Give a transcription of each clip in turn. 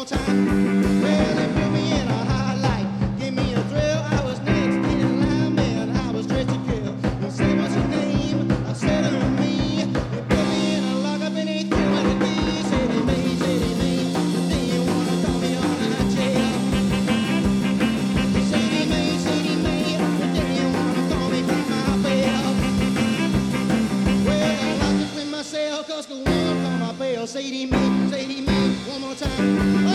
more time. Well, they put me in a hot light, give me a thrill. I was next in line, man. I was dressed to kill. He said, "What's your name?" I said, "Me." They put me in a lockup and they threw me the key. Said he me. Do you wanna call me on a jail? Said he me. Do you wanna call me from my bell? Well, I locked up in my cell 'cause the woman called my bell. Say he me, one more time.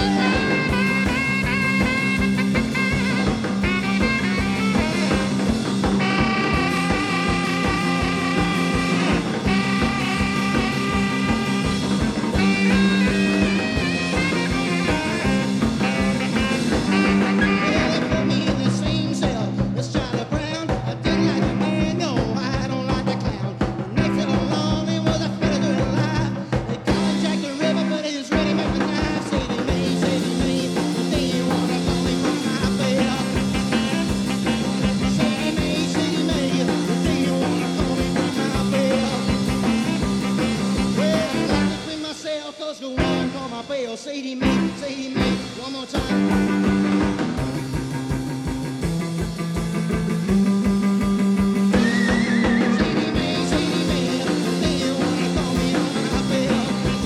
Cause the one call my bell, say to me, one more time. Say to me, do you wanna call me on my bell?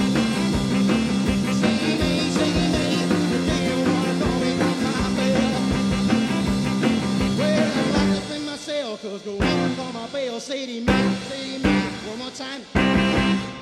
Say to me, do you wanna call me on my bell? Well, I'm locked up in my cell, cause the one call my bell, say to me, one more time.